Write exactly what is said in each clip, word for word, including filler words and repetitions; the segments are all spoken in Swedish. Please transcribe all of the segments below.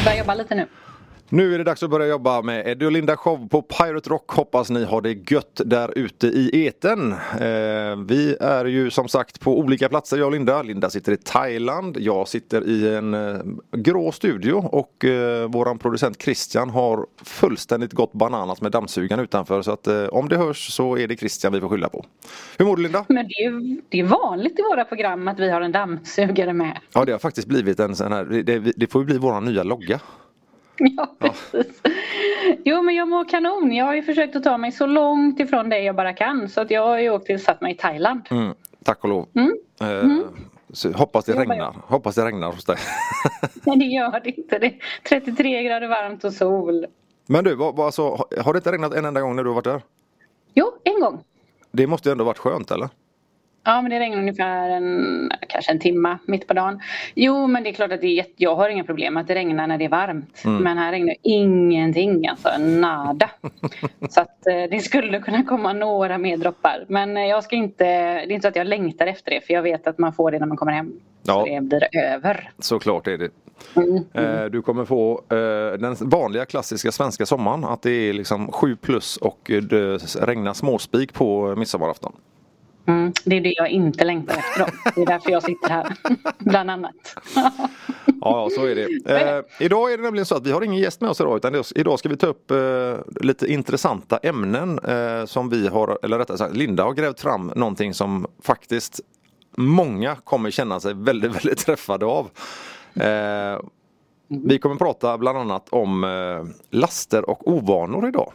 börja jobba lite nu. Nu är det dags att börja jobba med Eddie och Linda show på Pirate Rock. Hoppas ni har det gött där ute i eten. Eh, vi är ju som sagt på olika platser, jag och Linda. Linda sitter i Thailand. Jag sitter i en eh, grå studio. Och eh, våran producent Christian har fullständigt gått bananas med dammsugan utanför. Så att eh, om det hörs så är det Christian vi får skylla på. Hur mår du, Linda? Men det är ju det är vanligt i våra program att vi har en dammsugare med. Ja, det har faktiskt blivit en sån här... Det, det får ju bli våran nya logga. Ja, precis. Ja. Jo, men jag mår kanon. Jag har ju försökt att ta mig så långt ifrån det jag bara kan. Så att jag har ju åkt till satt mig i Thailand. Mm, tack och lov. Mm. Eh, Mm. så hoppas det Jo, regnar. jag. Hoppas det regnar hos dig. Nej, det gör det inte. Det är trettiotre grader varmt och sol. Men du, vad, vad, alltså, har- har det inte regnat en enda gång när du har varit där? Jo, en gång. Det måste ju ändå varit skönt, eller? Ja, men det regnar ungefär en, kanske en timma mitt på dagen. Jo, men det är klart att det är jätte, jag har inga problem att det regnar när det är varmt. Mm. Men här regnar ingenting, alltså nada. Så att eh, det skulle kunna komma några mer droppar. Men eh, jag ska inte, det är inte så att jag längtar efter det. För jag vet att man får det när man kommer hem. Ja. Så det blir över. Såklart är det. Mm. Eh, du kommer få eh, den vanliga klassiska svenska sommaren. Att det är liksom sju plus och eh, det regnar småspik på midsommarafton. Mm. Det är det jag inte längtar efter då. Det är därför jag sitter här, bland annat. Ja, så är det. Eh, idag är det nämligen så att vi har ingen gäst med oss idag. Utan det, idag ska vi ta upp eh, lite intressanta ämnen eh, som vi har, eller rättare sagt Linda har grävt fram någonting som faktiskt många kommer känna sig väldigt, väldigt träffade av. Eh, vi kommer prata bland annat om eh, laster och ovanor idag.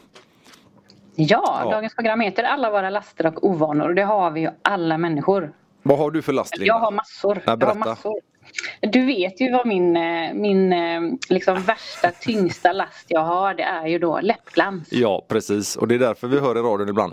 Ja, Ja. dagens program heter Alla våra laster och ovanor. Och det har vi ju alla människor. Vad har du för last, Linda? Jag har massor. Ja, jag har berätta. massor. Du vet ju vad min, eh, min eh, liksom värsta, tyngsta last jag har. Det är ju då läppglans. Ja, precis. Och det är därför vi hör i radion ibland.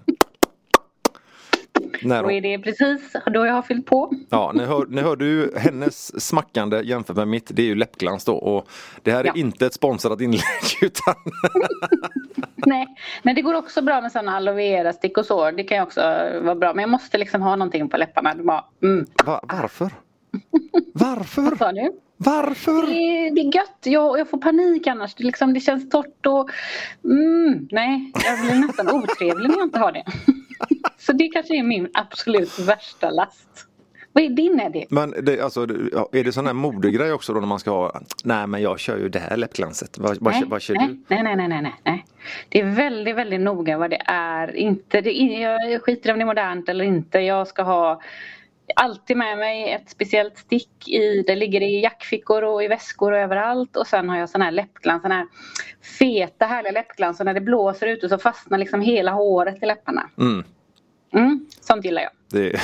När Då är det precis då jag har fyllt på. Ja, ni hör, ni hörde ju hennes smackande jämfört med mitt. Det är ju läppglans då. Och det här är Ja. inte ett sponsrat inlägg utan... Nej, men det går också bra med sådana aloe vera stick och så. Det kan ju också vara bra. Men jag måste liksom ha någonting på läpparna. Bara, mm. Va, varför? Varför? Vad sa du? Varför? Det är, det är gött. Jag, jag får panik annars. Det, liksom, det känns torrt och... Mm, nej, jag blir nästan otrevlig när jag inte har det. Så det kanske är min absolut värsta last. Vad är din, Eddie? Men det, alltså, det- ja, är det sån här modegrej också då när man ska ha... Nej, men jag kör ju det här läppglanset. Vad, vad, Nej, vad kör nej, du? nej, nej, nej, nej, nej. Det är väldigt, väldigt noga vad det är. Inte det, jag skiter om det är modernt eller inte. Jag ska ha alltid med mig ett speciellt stick i. Det ligger i jackfickor och i väskor och överallt. Och sen har jag sån här läppglans, sån här feta härliga läppglans. Och när det blåser ut så fastnar liksom hela håret i läpparna. Mm, Mm, sånt gillar jag. det...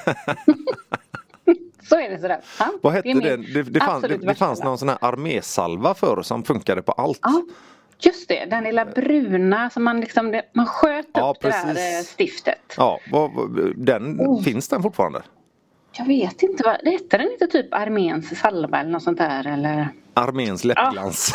Så är det sådär. Ja, Vad hette är min det? Det, det, fanns, det, absolut det värsta fanns last. någon sån här armésalva förr som funkade på allt. Ja, just det. Den lilla bruna som man liksom, det- man sköt upp Ja, det där precis. eh, stiftet. Ja, vad, vad- den, Oh. finns den fortfarande? Jag vet inte vad, det heter den inte typ arméns salva eller något sånt där eller Arméns läppglans.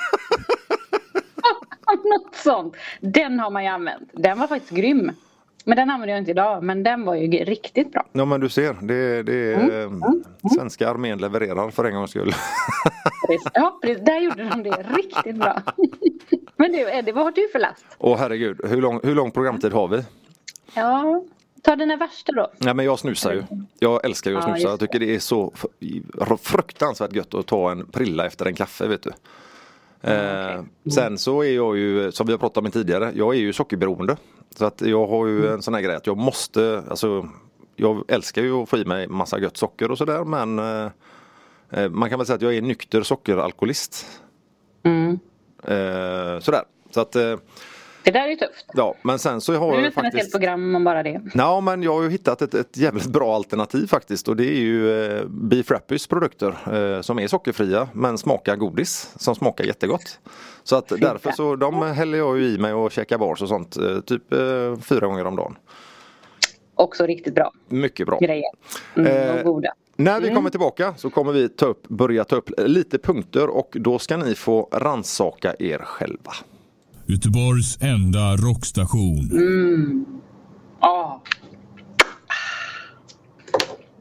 något sånt. Den har man ju använt. Den var faktiskt grym. Men den använder jag inte idag, men den var ju g- riktigt bra. Ja, men du ser, det, det är Mm, eh, mm, mm. svenska armén levererar för en gångs skull. Precis. Ja, precis. Där gjorde de det riktigt bra. Men du Eddie, vad har du för last? Åh herregud, hur lång, hur lång programtid har vi? Ja, ta dina värsta då. Nej, men jag snusar ju. Jag älskar ju att Ja, snusa. just Jag tycker det är så f- fruktansvärt gött att ta en prilla efter en kaffe, vet du. okej. Eh, sen så är jag ju, som vi har pratat om tidigare, jag är ju sockerberoende. Så att jag har ju en sån här grej att jag måste, alltså jag älskar ju att få i mig massa gött socker och sådär, men eh, man kan väl säga att jag är nykter sockeralkoholist. Mm. Eh, sådär. Så att, eh, Det där är ju tufft. ja, men sen så har Det är jag ju nästan ett helt faktiskt... program om bara det. Ja, men jag har ju hittat ett, ett jävligt bra alternativ faktiskt, och det är ju eh, Beef Rappys produkter eh, som är sockerfria men smakar godis som smakar jättegott. Så att därför så de häller jag ju i mig och käkar bars och sånt eh, typ eh, fyra gånger om dagen. Också riktigt bra Mycket bra. grejer. Mm, Eh, och goda. När vi Mm. kommer tillbaka så kommer vi ta upp, börja ta upp lite punkter, och då ska ni få ransaka er själva. Göteborgs enda rockstation. Ja.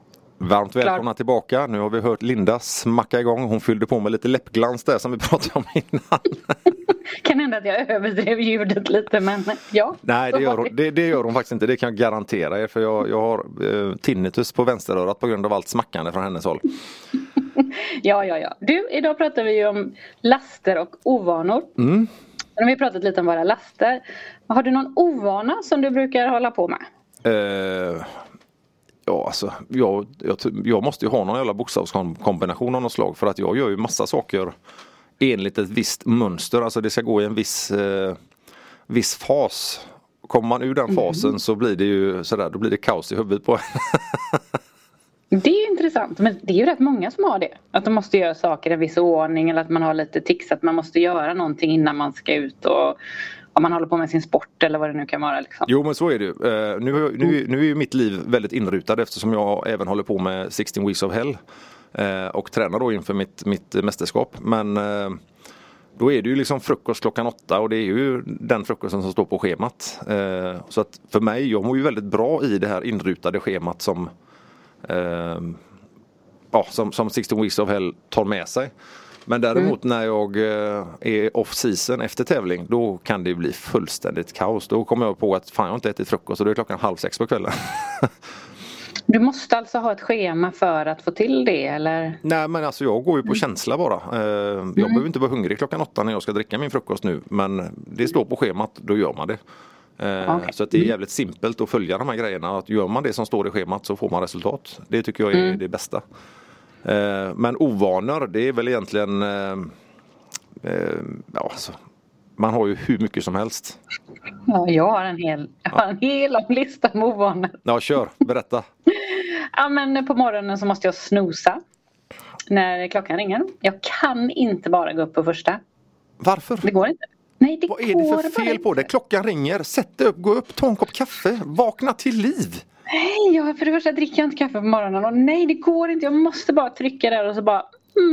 Varmt välkomna Klar. tillbaka. Nu har vi hört Linda smacka igång. Hon fyllde på med lite läppglans där som vi pratade om innan. Kan hända att jag överdrev ljudet lite, men ja. Nej, det gör, hon, det, det gör hon faktiskt inte. Det kan jag garantera er. För jag, jag har eh, tinnitus på vänsterörat på grund av allt smackande från hennes håll. ja, ja, ja. Du, idag pratar vi ju om laster och ovanor. Mm. Nu har vi pratat lite om våra laster. Har du någon ovana som du brukar hålla på med? Eh... Ja, alltså, jag, jag, jag måste ju ha någon jävla bokstavskombination av något slag. För att jag gör ju massa saker enligt ett visst mönster. Alltså det ska gå i en viss, eh, viss fas. Kommer man ur den fasen mm. så blir det ju sådär, då blir det kaos i huvudet på Det är ju intressant, men det är ju rätt många som har det. Att de måste göra saker i en viss ordning, eller att man har lite tics att man måste göra någonting innan man ska ut och om man håller på med sin sport eller vad det nu kan vara. Liksom. Jo, men så är det ju. Uh, nu, nu, nu är ju mitt liv väldigt inrutad eftersom jag även håller på med sexton Weeks of Hell uh, och tränar då inför mitt, mitt mästerskap. Men uh, då är det ju liksom frukost klockan åtta och det är ju den frukosten som står på schemat. Uh, så att för mig, jag mår ju väldigt bra i det här inrutade schemat som, uh, ja, som, som sexton Weeks of Hell tar med sig. Men däremot mm. när jag är off-season efter tävling, då kan det bli fullständigt kaos. Då kommer jag på att fan, jag har inte ätit frukost och det är klockan halv sex på kvällen. Du måste alltså ha ett schema för att få till det, eller? Nej, men alltså jag går ju på mm. känsla bara. Jag mm. behöver inte vara hungrig klockan åtta när jag ska dricka min frukost nu. Men det står på schemat, då gör man det. Okay. Så att det är jävligt simpelt att följa de här grejerna. Att gör man det som står i schemat så får man resultat. Det tycker jag är mm. det bästa. Men ovanor, det är väl egentligen eh, ja, alltså, man har ju hur mycket som helst. Ja, jag har en hel, jag har en hel lång lista med ovanor. Ja, kör, berätta. Ja, men på morgonen så måste jag snosa när klockan ringer. Jag kan inte bara gå upp på första. Varför? Det går inte. Nej, det Vad är det för fel på det? Klockan ringer, sätt dig upp, gå upp, ta en kopp kaffe, vakna till liv. Nej, jag, för det första dricker jag inte kaffe på morgonen. Och nej, det går inte. Jag måste bara trycka där och så bara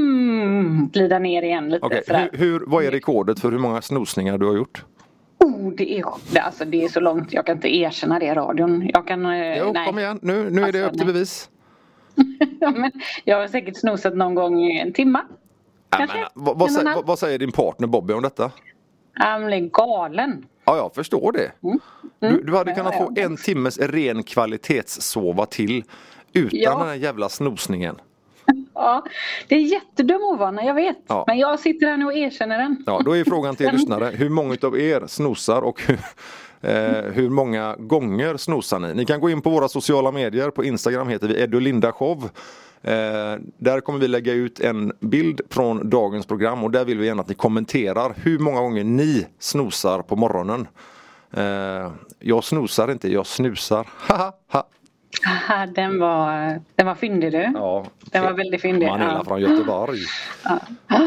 mm, glida ner igen lite. Okay. Hur, hur, vad är rekordet för hur många snosningar du har gjort? Oh, det är, alltså, det är så långt. Jag kan inte erkänna det i radion. Jag kan, jo, nej. Kom igen. Nu, nu är det alltså, upp till nej. bevis. Ja, men jag har säkert snosat någon gång en timme. Ja, men, vad, vad, säger, vad, vad säger din partner Bobby om detta? Han blir galen. Ja, jag förstår det. Mm. Mm. Du, du hade kunnat få en timmes ren kvalitetssova till utan ja. den här jävla snosningen. Ja, det är jättedum ovana, jag vet. Ja. Men jag sitter här nu och erkänner den. Ja, då är frågan till er lyssnare. Hur många av er snosar och hur, eh, hur många gånger snosar ni? Ni kan gå in på våra sociala medier. På Instagram heter vi Edu Linda Show. Eh, där kommer vi lägga ut en bild från dagens program och där vill vi gärna att ni kommenterar hur många gånger ni snosar på morgonen. Eh, jag snosar inte, jag snusar. Haha, ha. Aha, den var, den var fyndig du. Ja, den var väldigt fyndig. Man är ja. från Göteborg. Ja.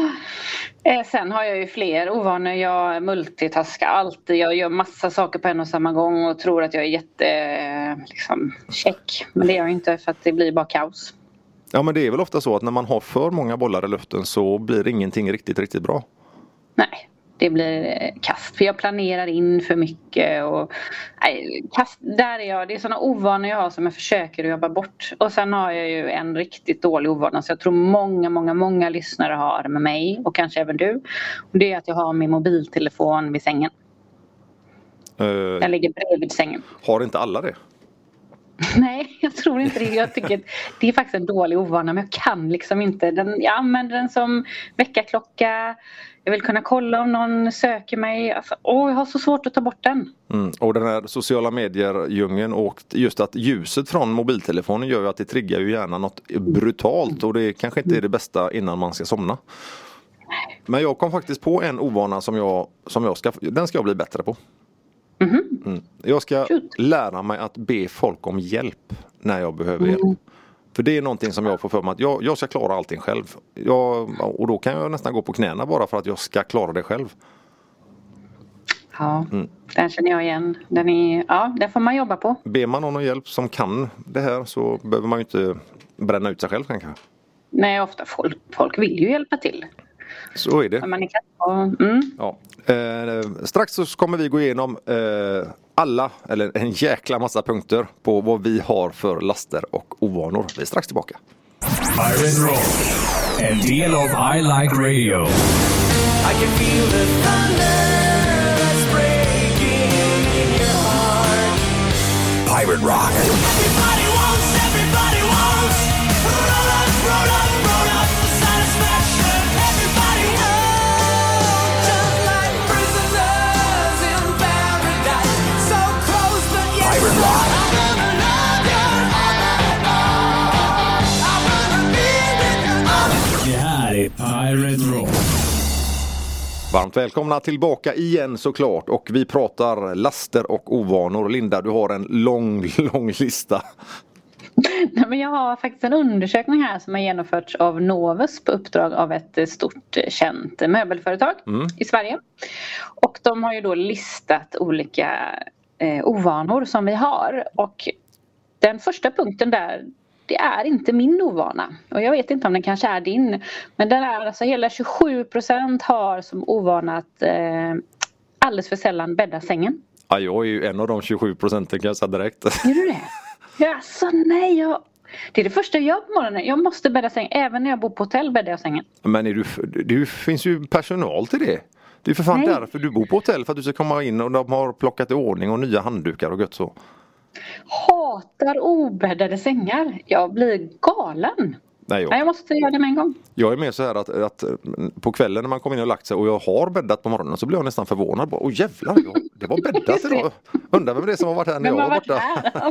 Eh, sen har jag ju fler ovanor. Jag multitaskar alltid. Jag gör massa saker på en och samma gång och tror att jag är jätte liksom, check. Men det är jag inte för att det blir bara kaos. Ja, men det är väl ofta så att när man har för många bollar i luften så blir ingenting riktigt, riktigt bra. Nej, det blir kast. För jag planerar in för mycket. Och, nej, kast, där är jag. Det är sådana ovanor jag har som jag försöker att jobba bort. Och sen har jag ju en riktigt dålig ovana. Så jag tror många, många, många lyssnare har med mig. Och kanske även du. Och det är att jag har min mobiltelefon vid sängen. Uh, jag ligger bredvid sängen. Har inte alla det? Nej, jag tror inte det. Jag tycker det är faktiskt en dålig ovana, men jag kan liksom inte. Den, jag använder den som väckarklocka. Jag vill kunna kolla om någon söker mig. Alltså, åh, jag har så svårt att ta bort den. Mm, och den här sociala medier-djungeln och just att ljuset från mobiltelefonen gör ju att det triggar ju gärna något brutalt. Och det kanske inte är det bästa innan man ska somna. Men jag kom faktiskt på en ovana som jag, som jag ska, den ska jag bli bättre på. Mm-hmm. Mm. Jag ska Shoot. lära mig att be folk om hjälp när jag behöver hjälp. Mm. För det är någonting som jag får för mig att jag, jag ska klara allting själv. Jag, och då kan jag nästan gå på knäna bara för att jag ska klara det själv. Ja, mm. den känner jag igen. Den är, ja, den får man jobba på. Ber man någon om hjälp som kan det här så behöver man ju inte bränna ut sig själv kanske. Nej, ofta folk, folk vill ju hjälpa till. Så är det. Man är och, mm. ja. eh, strax så kommer vi gå igenom eh, alla, eller en jäkla massa punkter på vad vi har för laster och ovanor. Vi är strax tillbaka. Pirate Rock, en del av I Like Radio. I can feel the thunder that's breaking in your heart. Pirate Rock. Everybody wants, everybody wants. Roll up, roll up, roll up the satisfaction. Everybody wants, just like prisoners in paradise. So close, but yet Pirate Rock. I wanna love you all night long. I wanna be with you all night. Det här är Pirate Rock. Varmt välkomna tillbaka igen såklart, och vi pratar laster och ovanor. Linda, du har en lång, lång lista. Nej, men jag har faktiskt en undersökning här som har genomförts av Novus på uppdrag av ett stort känt möbelföretag mm. i Sverige. Och de har ju då listat olika eh, ovanor som vi har. Och den första punkten där, det är inte min ovana. Och jag vet inte om den kanske är din. Men den är alltså hela tjugosju procent har som ovana att eh, alldeles för sällan bädda sängen. Ja, jag är ju en av de tjugosju procenten, kan jag säga direkt. Är du det? Ja, så nej. Jag... Det är det första jag gör på morgonen. Jag måste bädda sängen. Även när jag bor på hotell bäddar jag sängen. Men är du, det finns ju personal till det. Det är för fan nej. Därför du bor på hotell. För att du ska komma in och de har plockat i ordning och nya handdukar och gött så. Hatar obäddade sängar. Jag blir galen. Nej, jag. Nej, jag måste göra det med en gång. Jag är med så här att, att på kvällen när man kommer in och lagt sig och jag har bäddat på morgonen, så blir jag nästan förvånad. Åh jävlar, det var bäddat idag. Undrar vem det är som har varit här när jag var borta.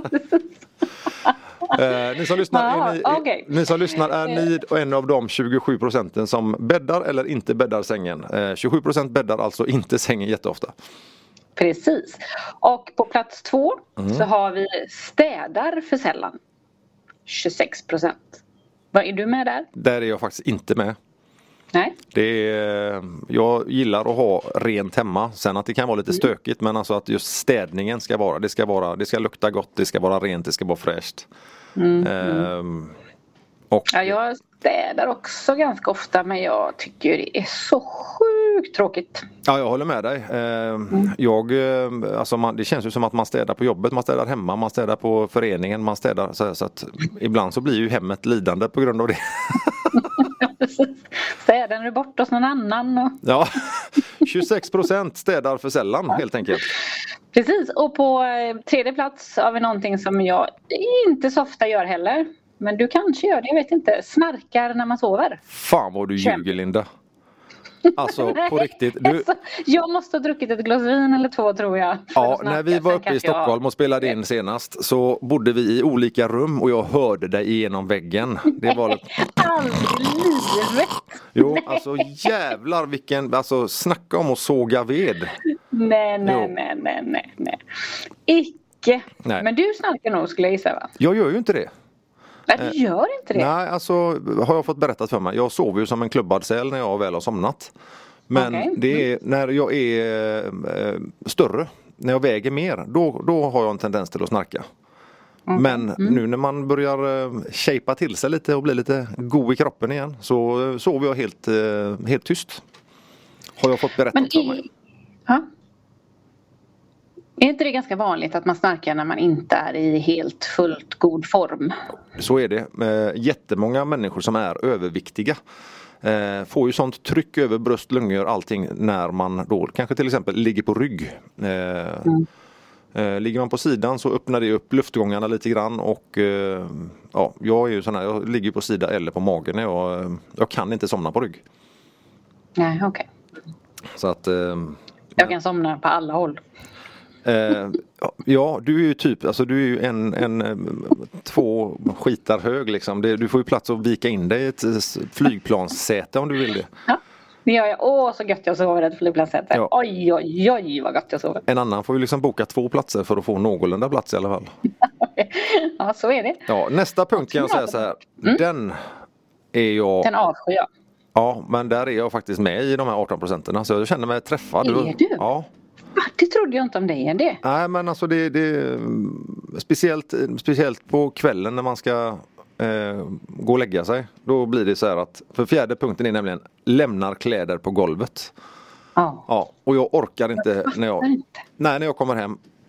eh, ni, som lyssnar, ja, är ni, okay. ni som lyssnar, är ni en av de tjugosju procenten som bäddar eller inte bäddar sängen? Eh, tjugosju procent bäddar alltså inte sängen jätteofta. Precis. Och på plats två mm. så har vi städar för sällan. tjugosex procent. Vad är du med där? Där är jag faktiskt inte med. Nej. Det är, jag gillar att ha rent hemma. Sen att det kan vara lite stökigt, men alltså att just städningen ska vara, det ska vara, det ska lukta gott, det ska vara rent, det ska vara fräscht. Mm. Ehm, och ja, jag städar också ganska ofta, men jag tycker det är så sjukt tråkigt. Ja, jag håller med dig. Ehm, mm. Jag, alltså man, det känns ju som att man städar på jobbet, man städar hemma, man städar på föreningen, man städar så, här, så att ibland så blir ju hemmet lidande på grund av det. Städar du bort hos någon annan? Och... Ja, tjugosex procent städar för sällan helt enkelt. Precis, och på tredje plats har vi någonting som jag inte så ofta gör heller. Men du kanske gör det, jag vet inte. Snarkar när man sover. Fan vad du ljuger, Linda. Alltså på riktigt. Du... Alltså, jag måste ha druckit ett glas vin eller två, tror jag. Ja, när vi var uppe i Stockholm och spelade in senast så bodde vi i olika rum och jag hörde dig igenom väggen. Det var lite... Aldrig livet. Jo, alltså jävlar vilken, alltså snacka om att såga ved. Nej, nej, nej, nej, nej, nej. Icke. Nej. Men du snarkar nog, skulle jag gissa, va? Jag gör ju inte det. Nej, du gör inte det? Nej, alltså har jag fått berättat för mig. Jag sover ju som en klubbad säl när jag väl har somnat. Men okay. det är när jag är äh, större, när jag väger mer, då, då har jag en tendens till att snarka. Mm. Men mm. nu när man börjar äh, shapea till sig lite och bli lite god i kroppen igen, så äh, sover jag helt, äh, helt tyst. Har jag fått berättat Men för mig. Ja. Är inte det ganska vanligt att man snarkar när man inte är i helt fullt god form? Så är det. Jättemånga människor som är överviktiga får ju sånt tryck över bröst, lungor, allting när man då kanske till exempel ligger på rygg. Mm. Ligger man på sidan så öppnar det upp luftgångarna lite grann och ja, jag är ju sån här, jag ligger på sida eller på magen. Jag, jag kan inte somna på rygg. Nej, okej. Okay. Så att... Jag kan somna på alla håll. Uh, ja, du är ju typ, alltså du är ju en, en två skitar hög liksom. Det, du får ju plats att vika in dig i ett flygplanssäte om du vill det. Ja, det gör jag. Åh, så gött jag sover i ett flygplanssäte. Ja. Oj, oj, oj, vad gött jag sover. En annan får ju liksom boka två platser för att få någorlunda plats i alla fall. Ja, så är det. Ja, nästa punkt kan jag säga så här. Mm. Den är jag... Den avskyr jag. Ja, men där är jag faktiskt med i de här arton procenten. Så jag känner mig träffad. Är du? Ja. Det trodde jag inte om dig, är det? Nej, men alltså det, det speciellt, speciellt på kvällen när man ska eh, gå och lägga sig. Då blir det så här att, för fjärde punkten är nämligen lämnar kläder på golvet. Ja. Ja, och jag orkar inte jag när jag inte. Nej, när jag kommer hem.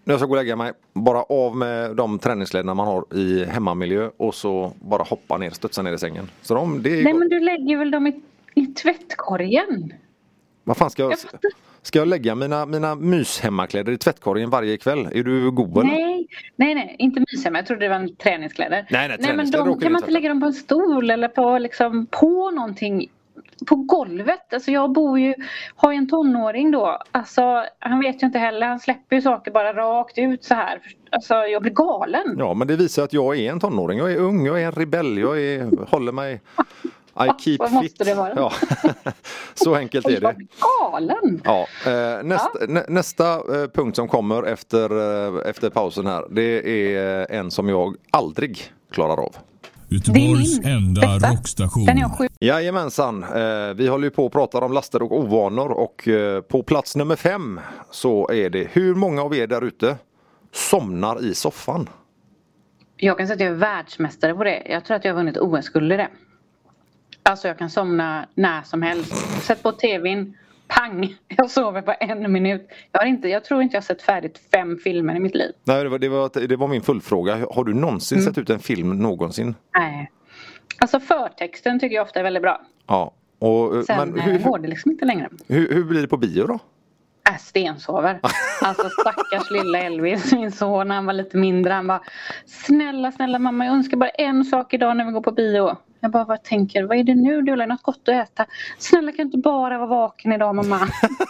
när jag ska gå och lägga mig, bara av med de träningskläderna man har i hemmamiljö och så bara hoppa ner, studsa ner i sängen. Så de, det är Nej, men du lägger väl dem i, i tvättkorgen? Vad fan ska jag... Jag fattar. Ska jag lägga mina, mina myshemmakläder i tvättkorgen varje kväll? Är du god eller? Nej, nej, nej, inte myshemma. Jag trodde det var en träningskläder. Nej, nej, nej men träningskläder de åker kan in man i inte lägga dem på en stol eller på, liksom, på någonting. På golvet. Alltså jag bor ju, har ju en tonåring då. Alltså han vet ju inte heller. Han släpper ju saker bara rakt ut så här. Alltså jag blir galen. Ja, men det visar att jag är en tonåring. Jag är ung, jag är en rebell. Jag är, håller mig... I keep Vad fit. måste det vara? Ja. Så enkelt är Jag det. blir galen. Ja, eh, nästa, Ja. nä, nästa eh, punkt som kommer efter, eh, efter pausen här, det är en som jag aldrig klarar av. Göteborgs Det är min enda bästa. rockstation. Den är jag sjuk. Jajamensan, eh, vi håller ju på att prata om laster och ovanor och eh, på plats nummer fem så är det hur många av er där ute somnar i soffan? Jag kan säga att jag är världsmästare på det. Jag tror att jag har vunnit O S-guld i det. Alltså jag kan somna när som helst. Sätt på tvn, pang, jag sover på en minut. Jag, har inte, jag tror inte jag har sett färdigt fem filmer i mitt liv. Nej, det var, det var, det var min fullfråga. Har du någonsin Mm. sett ut en film någonsin? Nej. Alltså förtexten tycker jag ofta är väldigt bra. Ja. Och, Sen men hur, går det liksom inte längre. hur, hur blir det på bio då? Äh, stensover. Alltså stackars lilla Elvis, min son, han var lite mindre. Han bara, snälla, snälla mamma, jag önskar bara en sak idag när vi går på bio. Jag bara, vad tänker, vad är det nu? Du vill ha något gott att äta. Snälla, kan inte bara vara vaken idag, mamma?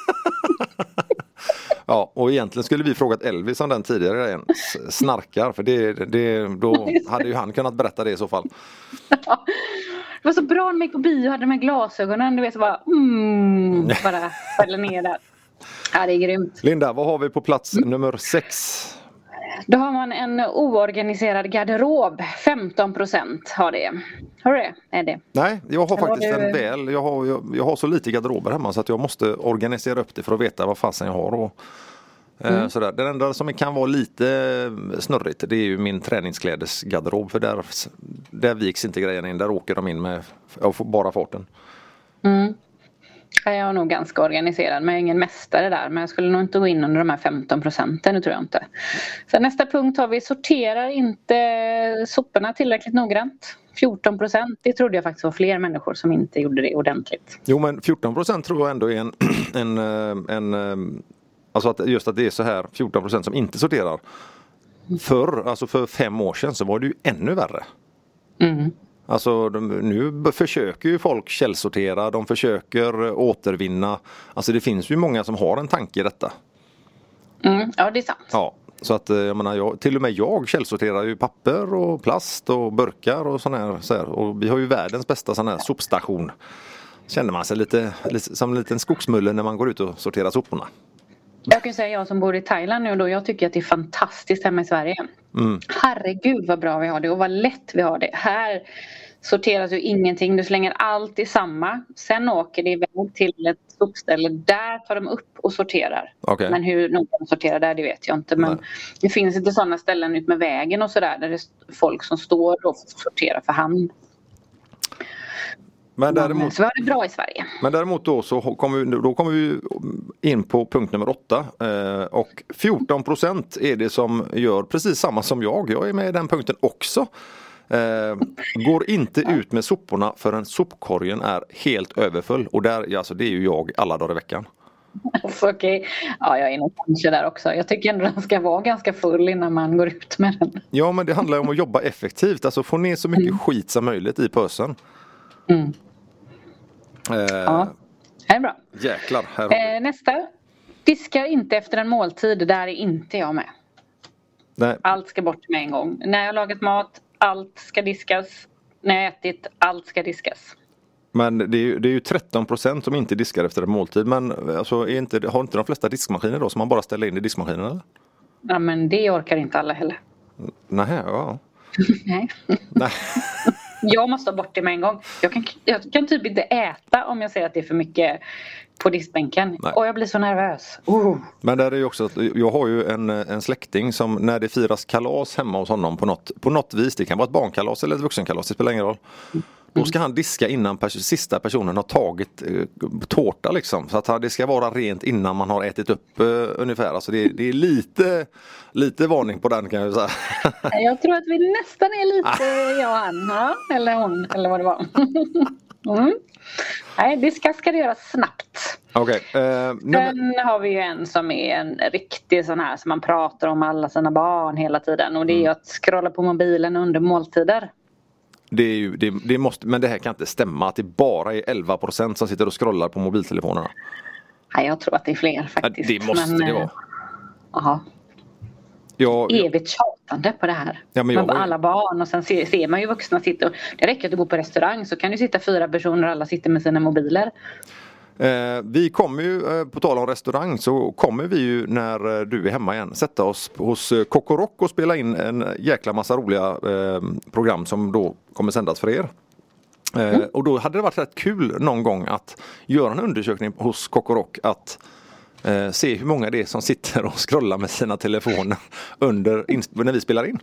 Ja, och egentligen skulle vi frågat Elvis om den tidigare grejen. S- Snarkar, för det, det, då hade ju han kunnat berätta det i så fall. Det var så bra när man gick på bio och hade de här glasögonen. Du vet, så bara, mm, bara fäller ner där. Ja, det är grymt. Linda, vad har vi på plats nummer sex? Då har man en oorganiserad garderob. femton procent har det. Har du det? Är det? Nej, jag har Eller faktiskt har du- en väl. Jag har, jag, jag har så lite garderober hemma så att jag måste organisera upp det för att veta vad fasen jag har. Och, Mm. eh, sådär. Den enda som kan vara lite snurrigt, det är ju min träningsklädesgarderob. För där, där viks inte grejerna in. Där åker de in med av bara farten. Mm. Ja, jag är nog ganska organiserad, men jag är ingen mästare där. Men jag skulle nog inte gå in under de här femton procenten, det tror jag inte. Sen nästa punkt har vi sorterar inte soporna tillräckligt noggrant. fjorton procent, det trodde jag faktiskt var fler människor som inte gjorde det ordentligt. Jo, men fjorton procent tror jag ändå är en, en, eh, en eh, alltså att just att det är så här fjorton procent som inte sorterar. Förr, alltså för fem år sedan så var det ju ännu värre. Mm. Alltså de, nu försöker ju folk källsortera, de försöker återvinna. Alltså det finns ju många som har en tanke i detta. Mm. Ja, det är sant. Ja, så att jag menar, jag, till och med jag källsorterar ju papper och plast och burkar och sådär. Så här. Och vi har ju världens bästa sån här sopstation. Känner man sig lite, lite som en liten skogsmulle när man går ut och sorterar soporna. Jag kan säga jag som bor i Thailand nu då, jag tycker att det är fantastiskt hemma i Sverige. Mm. Herregud vad bra vi har det och vad lätt vi har det. Här sorteras ju ingenting, du slänger allt i samma. Sen åker det iväg till ett sopställe, där tar de upp och sorterar. Okej. Men hur de kan sortera där, det vet jag inte. Men Nej. det finns inte sådana ställen ut med vägen och sådär, där det är folk som står och sorterar för hand. Men däremot, Så vi har det bra i Sverige. men däremot då så kommer vi, då kommer vi in på punkt nummer åtta. Eh, och fjorton procent är det som gör precis samma som jag. Jag är med i den punkten också. Eh, går inte ut med soporna förrän sopkorgen är helt överfull. Och där, alltså, det är ju jag alla dagar i veckan. Alltså, okej. Ja, jag är nog kanske där också. Jag tycker ändå den ska vara ganska full innan man går ut med den. Ja, men det handlar ju om att jobba effektivt. Alltså få ner så mycket skit som möjligt i pösen. Mm. Eh, Ja, det är bra. Jäklar. Här har vi. Eh, nästa. Diskar inte efter en måltid. Där är inte jag med. Nej, Allt ska bort med en gång. När jag har lagat mat, allt ska diskas. När jag har ätit, allt ska diskas. men det är, ju, det är ju tretton procent som inte diskar efter en måltid. Men alltså, är inte, har inte de flesta diskmaskiner då som man bara ställer in i diskmaskinen? Eller? Ja, men det orkar inte alla heller. Nej, ja. Nej. Nej. Jag måste ha bort det med en gång. Jag kan, jag kan typ inte äta om jag ser att det är för mycket på diskbänken. Nej. Och jag blir så nervös. Oh. Men där är ju också att jag har ju en, en släkting som när det firas kalas hemma hos honom på något, på något vis, det kan vara ett barnkalas eller ett vuxenkalas, det spelar ingen roll. då ska han diska innan pers- sista personen har tagit eh, tårta liksom. Så att det ska vara rent innan man har ätit upp eh, ungefär. Alltså det, det är lite, lite varning på den kan jag säga. Jag tror att vi nästan är lite jag och han. Ja, eller hon, eller vad det var. Mm. Nej, det ska, ska det göras snabbt. Okej. Okay, eh, Sen har vi ju en som är en riktig sån här som man pratar om alla sina barn hela tiden. Och det är ju att scrolla på mobilen under måltider. Det är ju, det, det måste, men det här kan inte stämma att det bara är elva procent som sitter och scrollar på mobiltelefonerna. Nej, jag tror att det är fler faktiskt. Det måste men, det vara. Jaha. Jag, jag, Evigt tjatande på det här. Ja, men jag med var- alla barn och sen ser, ser man ju vuxna sitta och, det räcker att du bor på restaurang så kan du sitta fyra personer och alla sitter med sina mobiler. Eh, vi kommer ju, eh, på tal om restaurang, så kommer vi ju när eh, du är hemma igen sätta oss hos eh, Kokorock och spela in en jäkla massa roliga eh, program som då kommer sändas för er. Eh, Mm. Och då hade det varit rätt kul någon gång att göra en undersökning hos Kokorock att eh, se hur många det är som sitter och scrollar med sina telefoner under ins- när vi spelar in.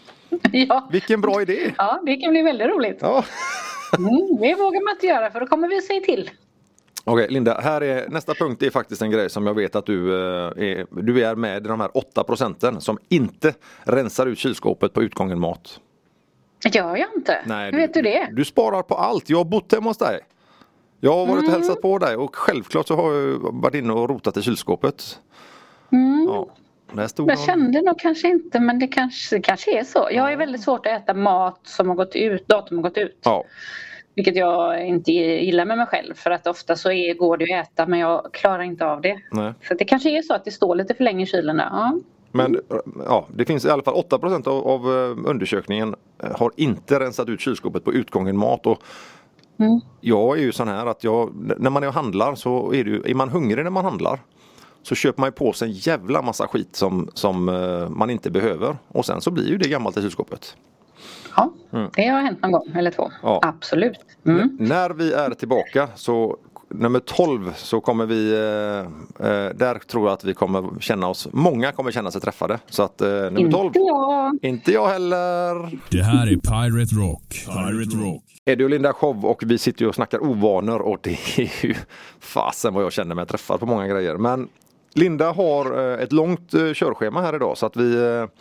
Ja. Vilken bra idé! ja, det kan bli väldigt roligt. Ja. Mm, det vågar man inte göra för då kommer vi säga till. Okej, Linda, här är nästa punkt är faktiskt en grej som jag vet att du, eh, är, du är med i de här åtta procenten som inte rensar ut kylskåpet på utgången mat. Gör jag inte? Nej, Hur vet du det? Du sparar på allt. Jag har bott hemma hos dig. Jag har varit och hälsat på dig och självklart så har jag varit inne och rotat i kylskåpet. Mm. Ja, där stod Jag någon- kände nog kanske inte, men det kanske, kanske är så. Jag är väldigt svårt att äta mat som har gått ut, datum har gått ut. Ja, Vilket jag inte gillar med mig själv. För att ofta så är, går det att äta men jag klarar inte av det. nej. Så det kanske är så att det står lite för länge i kylen. Där. Ja. Men ja, det finns i alla fall åtta procent av, av eh, undersökningen eh, har inte rensat ut kylskåpet på utgången mat. Och Mm. jag är ju sån här att jag, när man är och handlar så är, det ju, är man hungrig när man handlar. Så köper man ju på sig en jävla massa skit som, som eh, man inte behöver. Och sen så blir ju det gammalt i kylskåpet. Ja, det har hänt någon gång eller två. Ja. Absolut. Mm. N- när vi är tillbaka så nummer tolv så kommer vi eh, eh, där tror jag att vi kommer känna oss, många kommer känna sig träffade. Så att eh, nummer tolv, Inte jag. inte jag heller. Det här är Pirate Rock. Pirate Rock. Eddie och Linda show och vi sitter ju och snackar ovanor och det är ju fasen vad jag känner mig träffad på många grejer. Men Linda har eh, ett långt eh, körschema här idag så att vi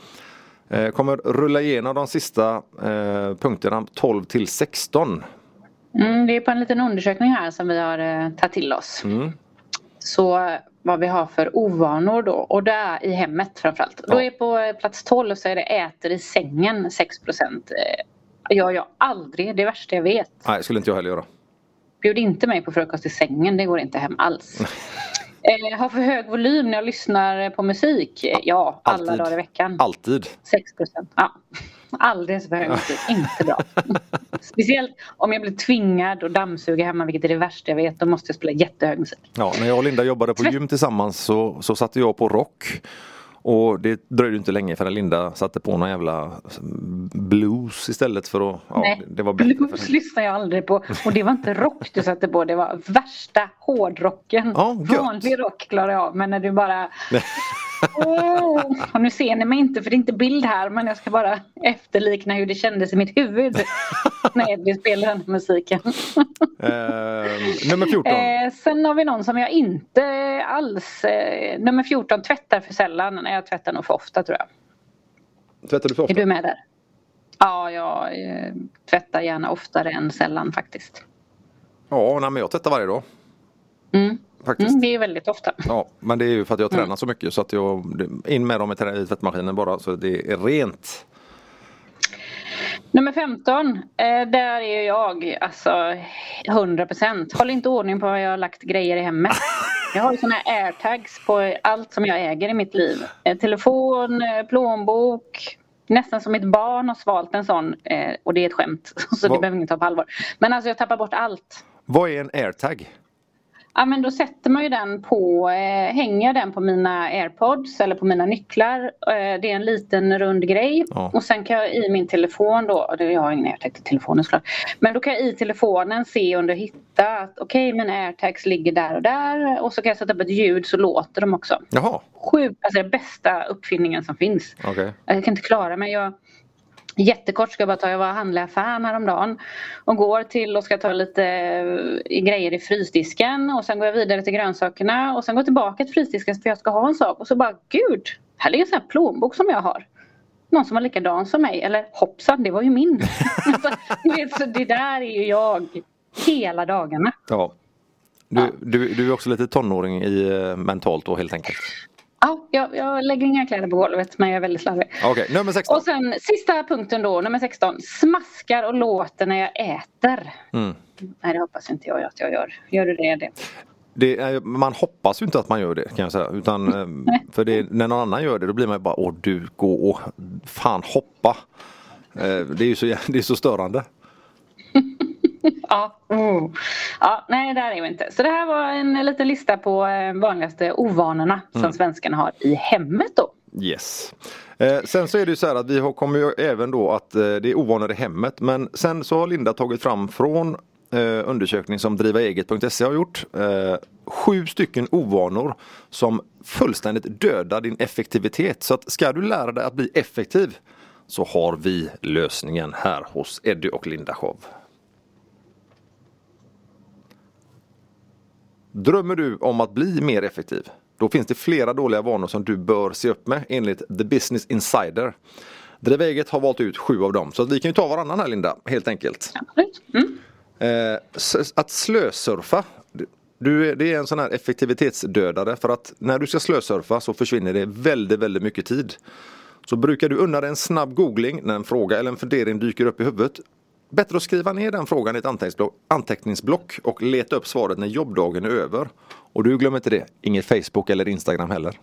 eh, kommer rulla igenom de sista eh, punkterna tolv till sexton. Mm, det är på en liten undersökning här som vi har eh, tagit till oss. Mm. Så vad vi har för ovanor då. Och det är i hemmet framförallt. Då Ja. är på eh, plats tolv så är det äter i sängen sex procent. Eh, gör jag aldrig. Det är det värsta jag vet. Nej, skulle inte jag heller göra. Bjud inte mig på frukost i sängen. Det går inte hem alls. eh, har för hög volym när jag lyssnar på musik. Eh, Ja, alla Alltid. dagar i veckan. Alltid. sex procent. Ja. Aldrig så för hög musik. Inte bra. Speciellt om jag blir tvingad och dammsuga hemma, vilket är det värsta jag vet. Då måste jag spela jättehög musik. Ja, när jag och Linda jobbade på Tvätt- gym tillsammans så, så satte jag på rock. Och det dröjde inte länge förrän Linda satte på någon jävla blues istället för att... Ja, Nej, det var bättre för blues henne. lyssnar jag aldrig på. Och det var inte rock du satte på. Det var värsta hårdrocken. Ja, gött. Vanlig rock klarar jag av. Men när du bara... Åh, och nu ser ni mig inte för det är inte bild här. Men jag ska bara efterlikna hur det kändes i mitt huvud. när vi spelade den musiken. Eh, nummer fjorton. Eh, sen har vi någon som jag inte alls... Eh, nummer fjorton, tvättar för sällan. Nej, jag tvättar nog för ofta tror jag. Tvättar du för Är ofta? du med där? Ja, jag eh, tvättar gärna oftare än sällan faktiskt. Ja, nej, men jag tvättar varje dag. Mm. Faktiskt. Mm, det är väldigt ofta. Ja, men det är ju för att jag tränar så mycket så att jag in med dem i trä- i tvättmaskinen bara så det är rent. Nummer femton, eh, där är jag alltså hundra procent. Håller inte ordning på vad jag har lagt grejer i hemmet. Jag har ju såna här airtags på allt som jag äger i mitt liv. Eh, telefon, eh, plånbok. Nästan som mitt barn har svalt en sån. Eh, och det är ett skämt. Så det Vad- behöver ingen ta på allvar. Men alltså jag tappar bort allt. Vad är en airtag? Ja, men då sätter man ju den på, eh, hänger den på mina AirPods eller på mina nycklar. Eh, det är en liten rund grej. Ja. Och sen kan jag i min telefon då, det- jag har ingen AirTag till telefonen såklart. Men då kan jag i telefonen se under hitta att okej, okay, mina AirTags ligger där och där. Och så kan jag sätta upp ett ljud så låter de också. Jaha, Sjukt, alltså det bästa uppfinningen som finns. okej. Jag kan inte klara mig. Jag, Jättekort ska jag bara ta, jag var och handlade i affären häromdagen och går till och ska ta lite eh, grejer i frysdisken och sen går jag vidare till grönsakerna och sen går jag tillbaka till frysdisken för jag ska ha en sak och så bara, gud, här ligger en sån här plånbok som jag har. Någon som var likadan som mig, eller hoppsan, det var ju min. Alltså, så det där är ju jag hela dagarna. Ja. Du, ja. du, du är också lite tonåring i uh, mentalt då helt enkelt. Ja, jag, jag lägger inga kläder på golvet men jag är väldigt slarvig. Okej, nummer sexton. Och sen sista punkten då, nummer sexton. Smaskar och låter när jag äter. Mm. Nej, det hoppas inte jag att jag gör. Gör du det? det? Det är, man hoppas ju inte att man gör det kan jag säga. Utan, för det, när någon annan gör det då blir man ju bara, åh du, gå och fan hoppa. Det är ju så, det är så störande. Ja, mm. ja, nej där är vi inte. Så det här var en liten lista på vanligaste ovanorna som mm. svenskarna har i hemmet då. Yes. Eh, sen så är det ju så här att vi har, kommer ju även då att eh, det är ovanor i hemmet. Men sen så har Linda tagit fram från eh, undersökning som driva eget punkt se har gjort. Eh, sju stycken ovanor som fullständigt dödar din effektivitet. Så att ska du lära dig att bli effektiv så har vi lösningen här hos Eddie och Linda Show. Drömmer du om att bli mer effektiv? Då finns det flera dåliga vanor som du bör se upp med enligt The Business Insider. Driva eget har valt ut sju av dem. Så vi kan ju ta varannan här Linda, helt enkelt. Mm. Eh, att slösurfa, du, det är en sån här effektivitetsdödare. För att när du ska slösurfa så försvinner det väldigt, väldigt mycket tid. Så brukar du unna dig en snabb googling när en fråga eller en fundering dyker upp i huvudet. Bättre att skriva ner den frågan i ett anteckningsblock, anteckningsblock och leta upp svaret när jobbdagen är över. Och du glömmer inte det. Inget Facebook eller Instagram heller.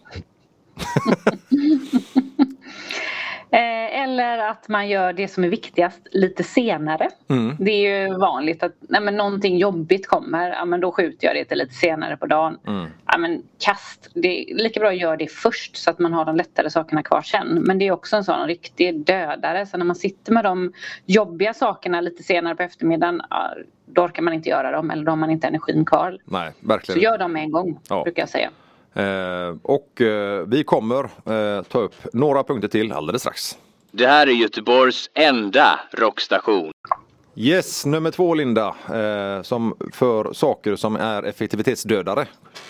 Eller att man gör det som är viktigast lite senare. Mm. Det är ju vanligt att nej, men någonting jobbigt kommer. Ja, men då skjuter jag det till lite senare på dagen. Mm. Ja, men kast. Det är lika bra att göra det först så att man har de lättare sakerna kvar sen. Men det är också en sån riktig dödare. Så när man sitter med de jobbiga sakerna lite senare på eftermiddagen. Ja, då orkar man inte göra dem. Eller då har man inte energin kvar. Nej, verkligen. Så gör dem en gång, ja. Brukar jag säga. Eh, och eh, vi kommer eh, ta upp några punkter till alldeles strax. Det här är Göteborgs enda rockstation. Yes, nummer två Linda. Eh, som för saker som är effektivitetsdödare.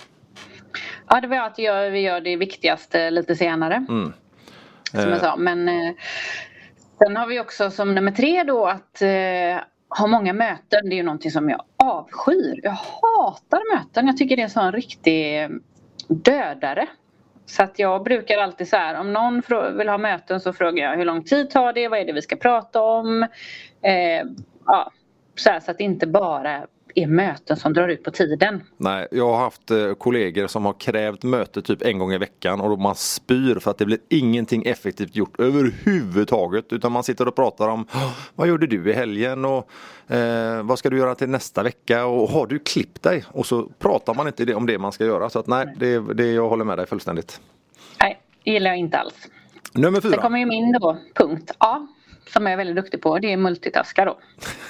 Ja, det var att jag, vi gör det viktigaste lite senare. Mm. Som jag sa. Men eh, sen har vi också som nummer tre då att eh, ha många möten. Det är ju någonting som jag avskyr. Jag hatar möten. Jag tycker det är en sån riktig dödare. Så att jag brukar alltid så här, om någon vill ha möten så frågar jag hur lång tid tar det, vad är det vi ska prata om. Eh, ja, så, här, så att det inte bara är möten som drar ut på tiden. Nej, jag har haft eh, kollegor som har krävt möte typ en gång i veckan och då man spyr för att det blir ingenting effektivt gjort överhuvudtaget. Utan man sitter och pratar om vad gjorde du i helgen och eh, vad ska du göra till nästa vecka och har du klippt dig? Och så pratar man inte om det man ska göra. Så att nej, det, det jag håller med dig fullständigt. Nej, det gillar jag inte alls. Nummer fyra. Det kommer ju min då, punkt A, som jag är väldigt duktig på. Det är multitaska då.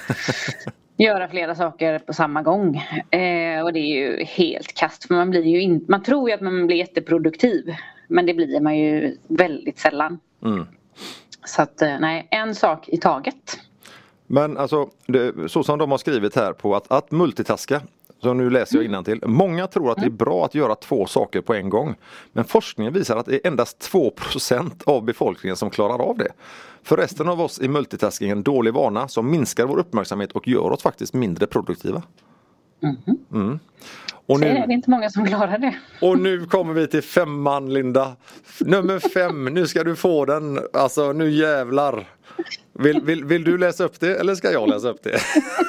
Göra flera saker på samma gång. Eh, och det är ju helt kast. För man blir ju in, man tror ju att man blir jätteproduktiv. Men det blir man ju väldigt sällan. Mm. Så att nej, en sak i taget. Men alltså, det, så som de har skrivit här på att, att multitaska. Så nu läser jag innantill. Många tror att det är bra att göra två saker på en gång. Men forskningen visar att det är endast två procent av befolkningen som klarar av det. För resten av oss är multitasking en dålig vana som minskar vår uppmärksamhet och gör oss faktiskt mindre produktiva. Mm-hmm. Mm. Och nu, det är inte många som klarar det. Och nu kommer vi till femman, Linda. Nummer fem, nu ska du få den. Alltså nu jävlar. Vill, vill, vill du läsa upp det eller ska jag läsa upp det?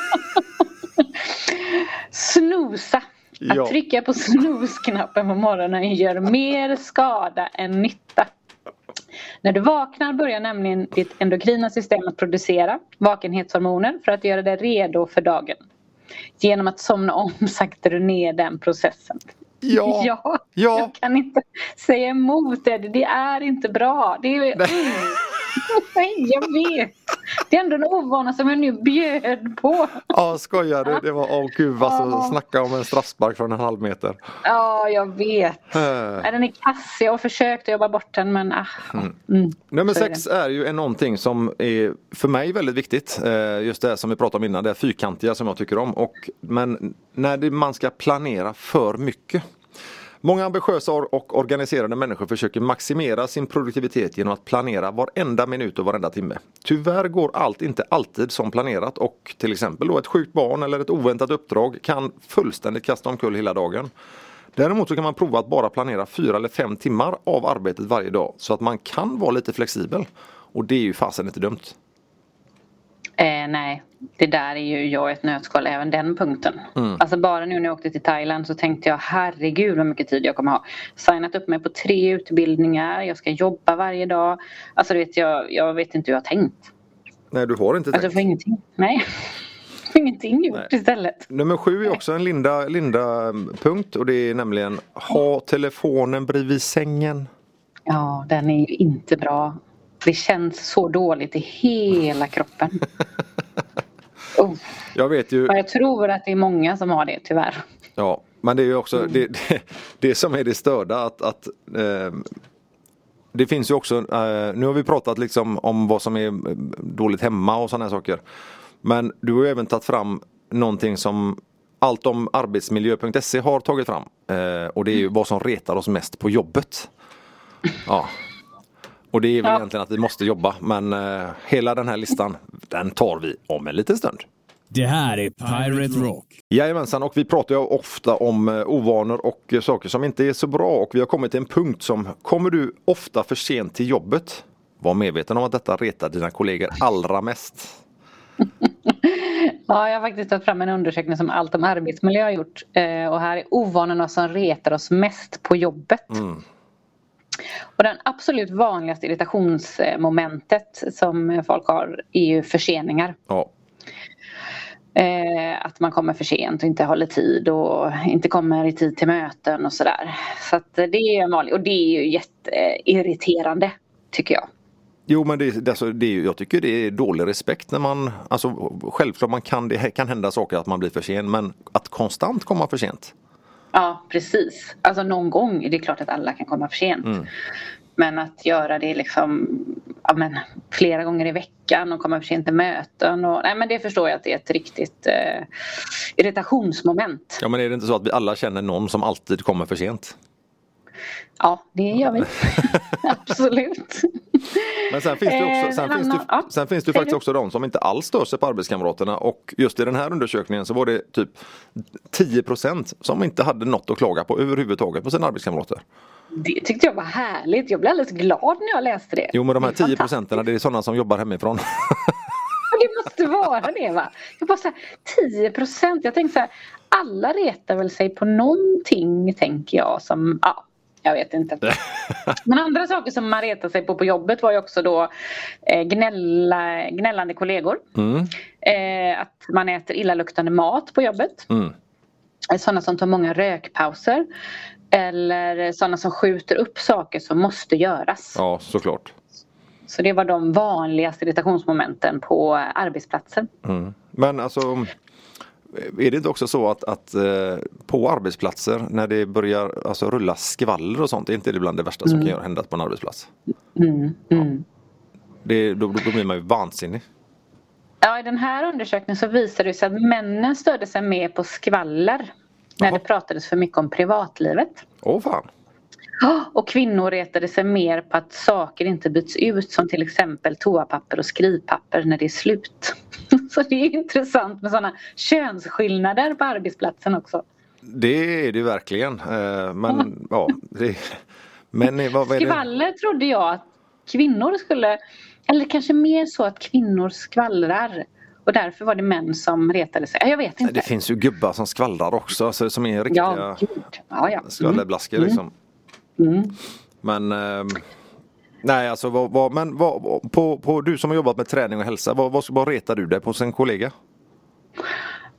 Snosa. Att Ja. trycka på snooze-knappen på morgonen gör mer skada än nytta. När du vaknar börjar nämligen ditt endokrina system att producera vakenhetshormoner för att göra dig redo för dagen. Genom att somna om saktar du ner den processen. Ja. ja, Ja. Jag kan inte säga emot det. Det är inte bra. Det är... Nej, jag vet. Det är ändå en ovana som jag nu bjöd på. Ja, skojar du? Det var, åh gud, alltså, snacka om en straffspark från en halv meter. Ja, jag vet. Äh. Nej, den är kass. Jag har försökt jobba bort den, men ah. Mm. Mm. Nummer Så är sex är ju en någonting som är för mig väldigt viktigt. Eh, Just det som vi pratade om innan, det är fyrkantiga som jag tycker om. Och, men när det, man ska planera för mycket. Många ambitiösa och organiserade människor försöker maximera sin produktivitet genom att planera varenda minut och varenda timme. Tyvärr går allt inte alltid som planerat och till exempel då ett sjukt barn eller ett oväntat uppdrag kan fullständigt kasta omkull hela dagen. Däremot så kan man prova att bara planera fyra eller fem timmar av arbetet varje dag så att man kan vara lite flexibel. Och det är ju fasen inte dumt. Eh, nej, det där är ju jag ett nötskal, även den punkten. Mm. Alltså bara nu när jag åkte till Thailand så tänkte jag, herregud vad mycket tid jag kommer ha. Signat upp mig på tre utbildningar, jag ska jobba varje dag. Alltså du vet, jag, jag vet inte hur jag har tänkt. Nej, du har inte tänkt. Alltså för ingenting, nej. För ingenting gjort Nej. istället. Nummer sju är också en Linda, Linda punkt och det är nämligen ha telefonen bredvid sängen. Ja, den är ju inte bra. Det känns så dåligt i hela kroppen. Oh. Jag vet ju. Och jag tror att det är många som har det, tyvärr. Ja, men det är ju också mm. det, det, det som är det störda att, att eh, det finns ju också, eh, nu har vi pratat liksom om vad som är dåligt hemma och sådana saker. Men du har ju även tagit fram någonting som allt om arbetsmiljö punkt se har tagit fram. Eh, och det är ju vad som retar oss mest på jobbet. Ja. Och det är väl ja. egentligen att vi måste jobba. Men eh, hela den här listan, den tar vi om en liten stund. Det här är Pirate Rock. Jajamensan, och vi pratar ju ofta om eh, ovanor och eh, saker som inte är så bra. Och vi har kommit till en punkt som, kommer du ofta för sent till jobbet? Var medveten om att detta retar dina kollegor allra mest. Ja, jag har faktiskt tagit fram en undersökning som Allt om arbetsmiljö har gjort. Eh, och här är ovanorna som retar oss mest på jobbet. Mm. Och den absolut vanligaste irritationsmomentet som folk har är ju förseningar. Ja. Eh, att man kommer för sent och inte håller tid och inte kommer i tid till möten och sådär. Så att det är en vanlig, och det är ju jätteirriterande tycker jag. Jo, men det, alltså, det är, jag tycker det är dålig respekt när man, alltså självklart man kan, det kan hända saker att man blir för sen, men att konstant komma för sent. Ja, precis. Alltså någon gång är det klart att alla kan komma för sent. Mm. Men att göra det liksom ja, men, flera gånger i veckan och komma för sent till möten. Och, nej, men det förstår jag att det är ett riktigt eh, irritationsmoment. Ja, men är det inte så att vi alla känner någon som alltid kommer för sent? Ja, det gör vi. Absolut. Men sen finns det, också, sen eh, finns det, ja. sen finns det faktiskt du? också de som inte alls stör sig på arbetskamraterna. Och just i den här undersökningen så var det typ tio procent som inte hade något att klaga på överhuvudtaget på sina arbetskamrater. Det tyckte jag var härligt. Jag blev alldeles glad när jag läste det. Jo, men de här tio procenten, det är sådana som jobbar hemifrån. Det måste vara det, va? Jag bara så här, tio procent. Jag tänkte så här, alla retar väl sig på någonting, tänker jag, som, ja, jag vet inte. Men andra saker som man retar sig på på jobbet var ju också då eh, gnälla, gnällande kollegor. Mm. Eh, att man äter illaluktande mat på jobbet. Mm. Sådana som tar många rökpauser. Eller sådana som skjuter upp saker som måste göras. Ja, såklart. Så det var de vanligaste irritationsmomenten på arbetsplatsen. Mm. Men alltså, är det inte också så att, att eh, på arbetsplatser när det börjar alltså, rulla skvaller och sånt, är inte det bland det värsta som mm. kan hända på en arbetsplats? Mm. Mm. Ja. Det, då, då blir man ju vansinnig. Ja, i den här undersökningen så visade det sig att männen stödde sig mer på skvaller när Aha. det pratades för mycket om privatlivet. Åh fan. Och kvinnor retade sig mer på att saker inte byts ut, som till exempel toapapper och skrivpapper när det är slut. Så det är intressant med sådana könsskillnader på arbetsplatsen också. Det är det verkligen. Men ja, det, men vad, vad är det? Skvaller trodde jag att kvinnor skulle, eller kanske mer så att kvinnor skvallrar. Och därför var det män som retade sig. Jag vet inte. Det finns ju gubbar som skvallrar också, alltså, som är riktiga ja, gud. Ja, ja. skvallerblaskor mm. liksom. Mm. Men eh, nej, alltså vad, vad, men vad, på, på du som har jobbat med träning och hälsa, vad, vad, vad retar du dig på sin kollega?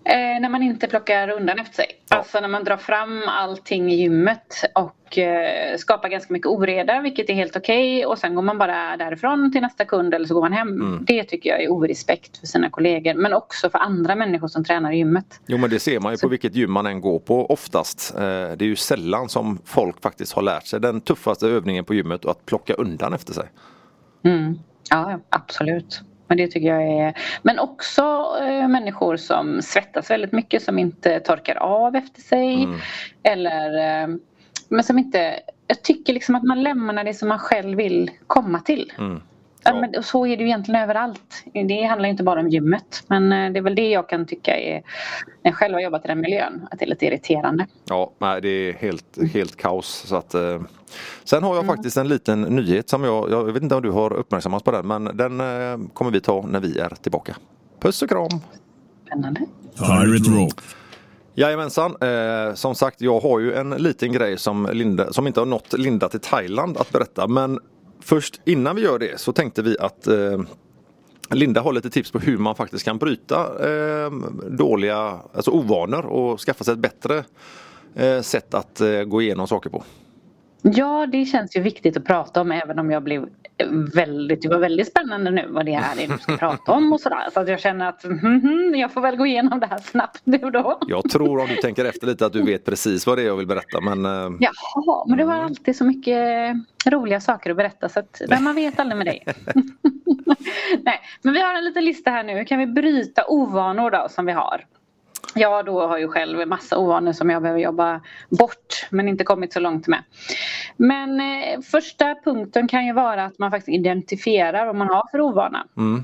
Eh, när man inte plockar undan efter sig. Ja. Alltså när man drar fram allting i gymmet och eh, skapar ganska mycket oreda, vilket är helt okej. Och sen går man bara därifrån till nästa kund eller så går man hem. Mm. Det tycker jag är orespekt för sina kollegor. Men också för andra människor som tränar i gymmet. Jo, men det ser man ju på vilket gym man än går på oftast. Eh, det är ju sällan som folk faktiskt har lärt sig den tuffaste övningen på gymmet och att plocka undan efter sig. Mm. Ja, absolut. Men det tycker jag är... Men också eh, människor som svettas väldigt mycket, som inte torkar av efter sig. Mm. Eller... Eh, men som inte... Jag tycker liksom att man lämnar det som man själv vill komma till. Mm. Ja. Ja. Men, och så är det ju egentligen överallt. Det handlar inte bara om gymmet. Men eh, det är väl det jag kan tycka är... När jag själv har jobbat i den miljön. Att det är lite irriterande. Ja, nej, det är helt, helt kaos. Så att, eh. Sen har jag mm. faktiskt en liten nyhet som jag, jag vet inte om du har uppmärksammat på den, men den eh, kommer vi ta när vi är tillbaka. Puss och kram! Spännande. Pirate Rock. Jajamensan, eh, som sagt, jag har ju en liten grej som, Linda, som inte har nått Linda till Thailand att berätta. Men först innan vi gör det så tänkte vi att eh, Linda har lite tips på hur man faktiskt kan bryta eh, dåliga, alltså ovanor och skaffa sig ett bättre eh, sätt att eh, gå igenom saker på. Ja, det känns ju viktigt att prata om, även om jag blev väldigt, det var väldigt spännande nu vad det är det du ska prata om och sådär. Så att jag känner att mm, jag får väl gå igenom det här snabbt nu då. Jag tror, om du tänker efter lite, att du vet precis vad det är jag vill berätta. Men, eh... Jaha, men du har alltid så mycket roliga saker att berätta, så att man vet aldrig med dig. Nej, men vi har en liten lista här nu. Hur kan vi bryta ovanor då som vi har? Jag då har ju själv en massa ovanor som jag behöver jobba bort, men inte kommit så långt med. Men eh, första punkten kan ju vara att man faktiskt identifierar vad man har för ovana. Mm.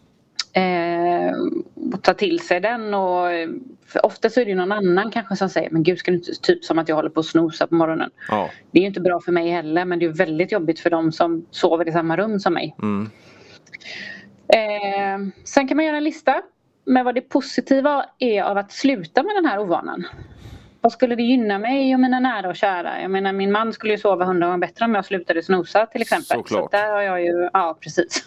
Eh, och ta till sig den. Och, för ofta så är det ju någon annan kanske som säger, men gud, ska du inte, typ som att jag håller på att snosa på morgonen. Ja. Det är ju inte bra för mig heller, men det är väldigt jobbigt för de som sover i samma rum som mig. Mm. Eh, sen kan man göra en lista med vad det positiva är av att sluta med den här ovanan. Vad skulle det gynna mig och mina nära och kära? Jag menar, min man skulle ju sova hundra gånger bättre om jag slutade snosa till exempel. Såklart. Så där har jag ju, ja precis.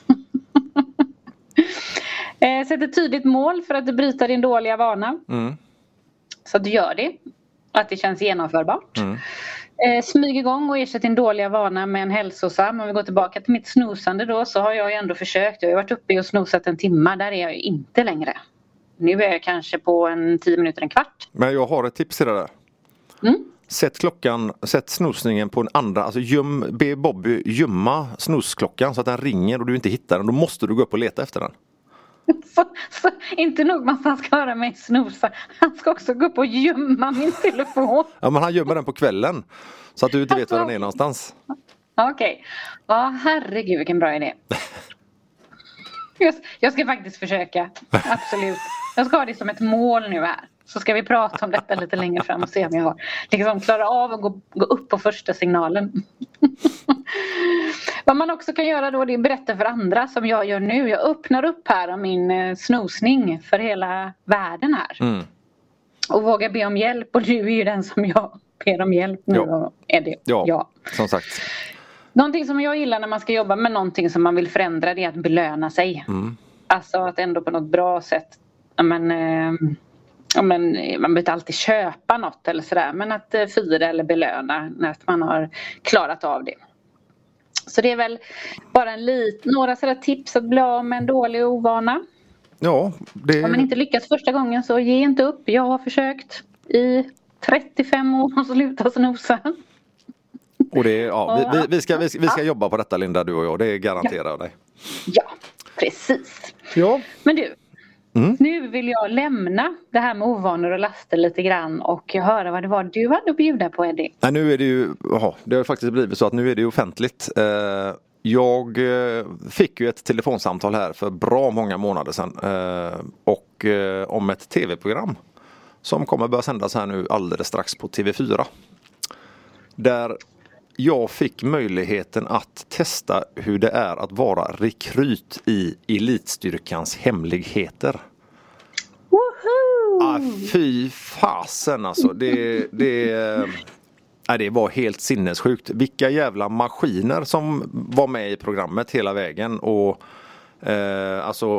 eh, sätt ett tydligt mål för att bryta din dåliga vana. Mm. Så att du gör det. Att det känns genomförbart. Mm. Eh, smyg igång och ersätt din dåliga vana med en hälsosam. Om vi går tillbaka till mitt snosande då, så har jag ju ändå försökt. Jag har varit uppe och snosat en timme. Där är jag ju inte längre. Nu är jag kanske på en tio minuter, en kvart. Men jag har ett tips till det där. Mm. Sätt klockan, sätt snosningen på en andra, alltså göm, be Bobby gömma snosklockan så att den ringer och du inte hittar den. Då måste du gå upp och leta efter den. Så, så, inte nog med att han ska höra mig snosa. Han ska också gå upp och gömma min telefon. Ja, men han gömmer den på kvällen så att du inte vet var den är någonstans. Okej. Okay. Ja, herregud vilken bra idé. Jag, jag ska faktiskt försöka. Absolut. Jag ska ha det som ett mål nu här. Så ska vi prata om detta lite längre fram och se om jag har liksom klarar av att gå, gå upp på första signalen. Vad man också kan göra då, det är att berätta för andra som jag gör nu. Jag öppnar upp här om min eh, snosning för hela världen här. Mm. Och vågar be om hjälp. Och du är ju den som jag ber om hjälp nu. Ja. Är det? Ja, ja, som sagt. Någonting som jag gillar när man ska jobba med någonting som man vill förändra, det är att belöna sig. Mm. Alltså att ändå på något bra sätt. Men, eh, men, man behöver inte alltid köpa något eller sådär. Men att eh, fira eller belöna när att man har klarat av det. Så det är väl bara en lit, några sådär tips att bli av med en dålig ovana. Ja, det... Om man inte lyckas första gången så ge inte upp. Jag har försökt i trettiofem år att sluta snosa. Och det, ja, vi, vi, vi, ska, vi, ska, vi ska ja. jobba på detta, Linda, du och jag. Det garanterar jag dig. Ja, precis. Ja. Men du, Mm. nu vill jag lämna det här med ovanor och laster lite grann och höra vad det var du hade att bjuda på, Eddie. Nej, nu är det ju, aha, det har faktiskt blivit så att nu är det ju offentligt. Eh, jag eh, fick ju ett telefonsamtal här för bra många månader sedan eh, och eh, om ett tv-program som kommer börja sändas här nu alldeles strax på T V fyra. Där jag fick möjligheten att testa hur det är att vara rekryt i elitstyrkans hemligheter. Woho! Ah, fy fasen alltså. Det, det, äh, det var helt sinnessjukt. Vilka jävla maskiner som var med i programmet hela vägen. Och eh, alltså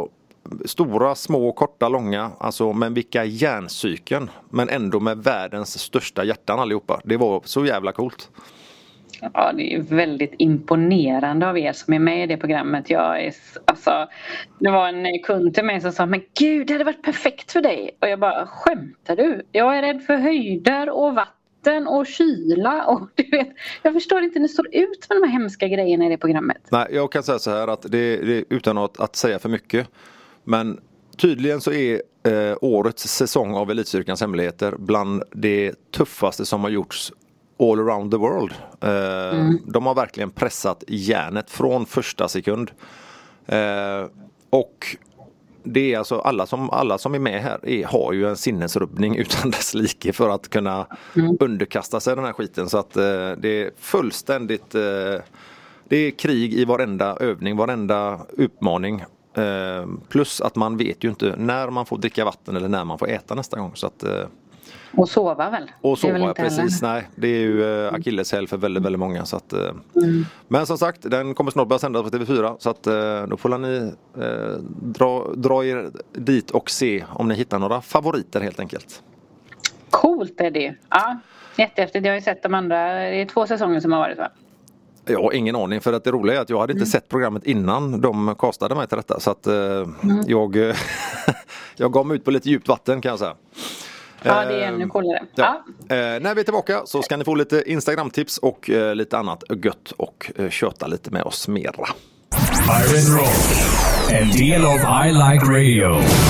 stora, små, korta, långa. Alltså, men vilka hjärncykeln. Men ändå med världens största hjärtan allihopa. Det var så jävla coolt. Ja, det är väldigt imponerande av er som är med i det programmet. Jag är, alltså, det var en kund till mig som sa, men gud, det hade varit perfekt för dig. Och jag bara, skämtar du? Jag är rädd för höjder och vatten och kyla. Och du vet, jag förstår inte hur ni står ut med de här hemska grejerna i det programmet. Nej, jag kan säga så här att det, det utan att, att säga för mycket. Men tydligen så är eh, årets säsong av Elitstyrkans hemligheter bland det tuffaste som har gjorts all around the world. Eh, mm. De har verkligen pressat järnet från första sekund. Eh, och det är alltså alla som, alla som är med här är, har ju en sinnesrubbning utan dess like för att kunna mm. underkasta sig den här skiten. Så att eh, det är fullständigt eh, det är krig i varenda övning, varenda utmaning. Eh, plus att man vet ju inte när man får dricka vatten eller när man får äta nästa gång. Så att eh, och sova väl? Och sova, precis. Heller. Nej, det är ju äh, akilleshäl för väldigt, väldigt många. Så att, äh, mm. Men som sagt, den kommer snart börja sändas på T V fyra. Så att, äh, då får ni äh, dra, dra er dit och se om ni hittar några favoriter helt enkelt. Coolt är det. Ja, jättehäftigt. Jag har ju sett de andra. Det är två säsonger som har varit, va? Jag har ingen aning, för att det roliga är att jag hade inte mm. sett programmet innan de kastade mig till detta. Så att äh, mm. jag, jag gav mig ut på lite djupt vatten, kan jag säga. Ja, det är ännu coolare. Ja. Ja. Eh, när vi är tillbaka så ska ni få lite Instagram-tips och eh, lite annat gött och eh, köta lite med oss mera. Pirate Rock, en del av I Like Radio.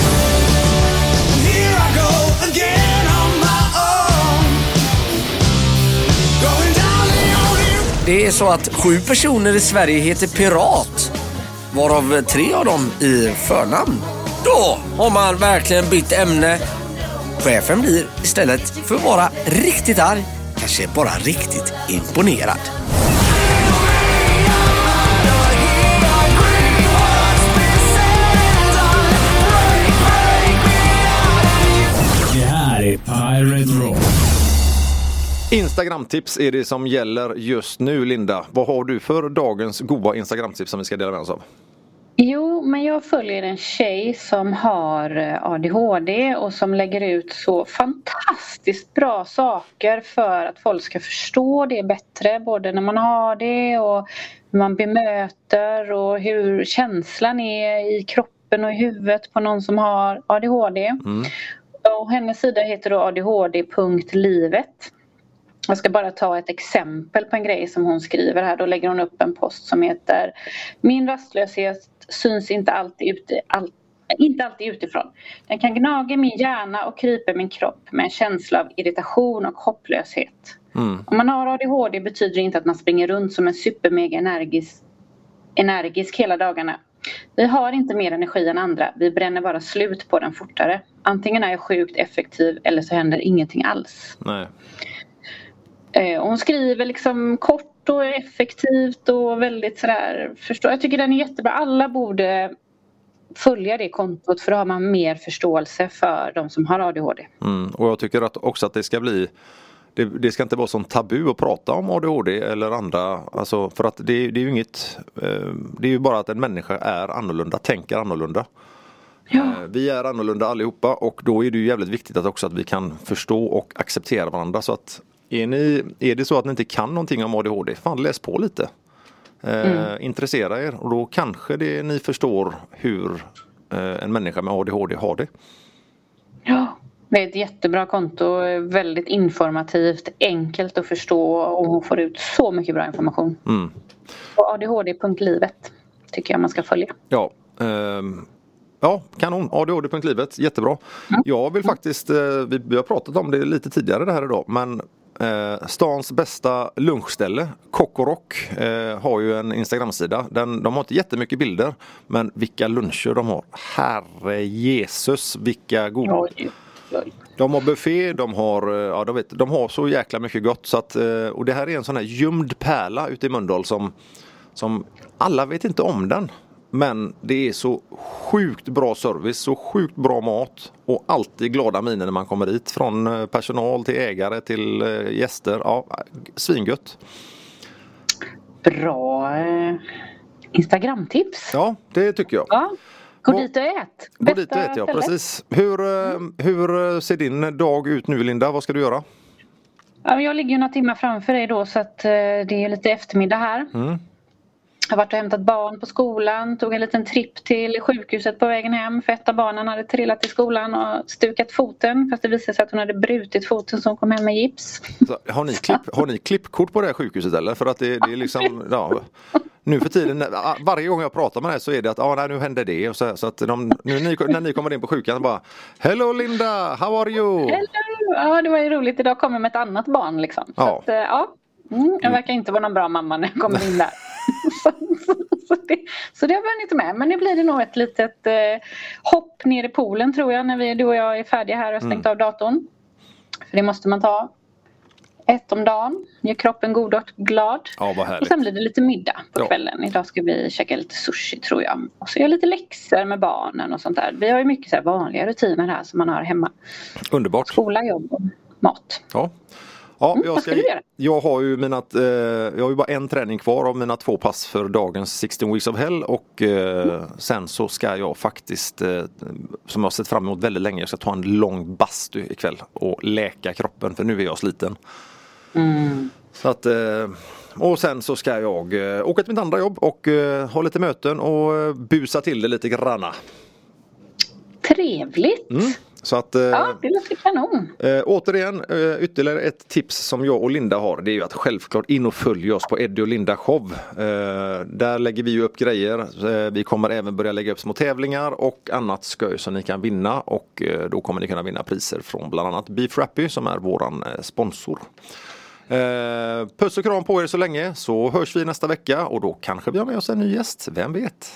Here I go again on my own. Going down the only... Det är så att sju personer i Sverige heter Pirat, varav tre av dem i förnamn. Då har man verkligen bytt ämne. Chefen blir istället för att vara riktigt arg, kanske bara riktigt imponerad. Det här är Pirate Rock. Instagram-tips är det som gäller just nu, Linda. Vad har du för dagens goda Instagram-tips som vi ska dela med oss av? Jo, men jag följer en tjej som har A D H D och som lägger ut så fantastiskt bra saker för att folk ska förstå det bättre. Både när man har det och hur man bemöter och hur känslan är i kroppen och i huvudet på någon som har A D H D. Mm. Och hennes sida heter då A D H D punkt livet. Jag ska bara ta ett exempel på en grej som hon skriver här. Då lägger hon upp en post som heter: min rastlöshet syns inte alltid, ute, all, inte alltid utifrån. Den kan gnaga min hjärna och krypa min kropp med en känsla av irritation och hopplöshet. Mm. Om man har A D H D betyder det inte att man springer runt som en supermega energisk, energisk hela dagarna. Vi har inte mer energi än andra. Vi bränner bara slut på den fortare. Antingen är jag sjukt effektiv eller så händer ingenting alls. Nej. Hon skriver liksom kort och effektivt och väldigt sådär, förstå. Jag tycker den är jättebra. Alla borde följa det kontot, för då har man mer förståelse för de som har A D H D. Mm, och jag tycker att också att det ska bli, det, det ska inte vara sån tabu att prata om A D H D eller andra, alltså, för att det, det är ju inget, det är ju bara att en människa är annorlunda, tänker annorlunda. Ja. Vi är annorlunda allihopa, och då är det ju jävligt viktigt att också att vi kan förstå och acceptera varandra. Så att Är, ni, är det så att ni inte kan någonting om A D H D, fan läs på lite. Eh, mm. Intressera er, och då kanske det, ni förstår hur eh, en människa med A D H D har det. Ja, det är ett jättebra konto, väldigt informativt, enkelt att förstå, och hon får ut så mycket bra information. Mm. Och A D H D punkt livet tycker jag man ska följa. Ja, ehm. Ja, kanon. A D H D punkt livet, jättebra. Mm. Jag vill faktiskt, vi, vi har pratat om det lite tidigare det här idag, men eh, stans bästa lunchställe, Kokorock, eh, har ju en Instagram-sida. Den, de har inte jättemycket bilder, men vilka luncher de har. Herre Jesus, vilka goda. Oj, oj. De har buffé, de har, ja, de, vet, de har så jäkla mycket gott. Så att, och det här är en sån här gömd pärla ute i Mölndal som, som alla vet inte om den. Men det är så sjukt bra service, så sjukt bra mat, och alltid glada miner när man kommer dit. Från personal till ägare till gäster. Ja, svingött. Bra Instagram-tips. Ja, det tycker jag. Ja. Gå Gå- dit och ät. Gå Bästa dit och ät, ja. stället. Precis. Hur, eh, hur ser din dag ut nu, Linda? Vad ska du göra? Ja, jag ligger ju några timmar framför dig då så att eh, det är lite eftermiddag här. Mm. Jag har varit och hämtat barn på skolan, tog en liten tripp till sjukhuset på vägen hem för ett av barnen hade trillat i skolan och stukat foten fast det visade sig att hon hade brutit foten som kom hem med gips. Så, har, ni klipp, har ni klippkort på det här sjukhuset eller? För att det, det är liksom, ja, nu för tiden, varje gång jag pratar med det så är det att ah, nej, nu händer det. Och så, så att de, nu, ni, när ni kommer in på sjukan bara Hello Linda, how are you? Hello. Ja, det var ju roligt. Idag kommer med ett annat barn liksom. Så Ja. att, eh, ja. Mm, jag verkar inte vara någon bra mamma när jag kommer in där. så, så, så, det, så det har jag inte med. Men nu blir det nog ett litet eh, hopp ner i poolen tror jag när vi, du och jag är färdiga här och har stängt Mm. av datorn. För det måste man ta. Ett om dagen. Gör kroppen god och glad. Ja, vad Och härligt. sen blir det lite middag på Ja. kvällen. Idag ska vi käka lite sushi tror jag. Och så gör jag lite läxor med barnen och sånt där. Vi har ju mycket så här vanliga rutiner här som man har hemma. Underbart. Skola, jobb och mat. Ja. Ja, Mm, jag, vad ska, ska du göra? jag har ju mina, eh, jag har ju bara en träning kvar av mina två pass för dagens sexton Weeks of Hell och eh, sen så ska jag faktiskt, eh, som jag har sett fram emot väldigt länge, jag ska ta en lång bastu ikväll och läka kroppen för nu är jag sliten. Mm. Så att, eh, och sen så ska jag eh, åka till mitt andra jobb och eh, ha lite möten och eh, busa till det lite granna. Trevligt. Mm. Så att, eh, Ja, det låter kanon. Eh, återigen, eh, ytterligare ett tips som jag och Linda har, det är ju att självklart in och följa oss på Eddie och Linda show. Eh, där lägger vi ju upp grejer. Eh, vi kommer även börja lägga upp små tävlingar och annat skoj som ni kan vinna och eh, då kommer ni kunna vinna priser från bland annat Beef Rappy som är våran eh, sponsor. Eh, puss och kram på er så länge så hörs vi nästa vecka och då kanske vi har med oss en ny gäst, vem vet?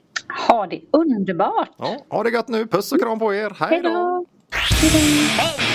Ha det underbart. Ja, ha det gott nu, puss och kram på er, hej Hej då! då. Hey!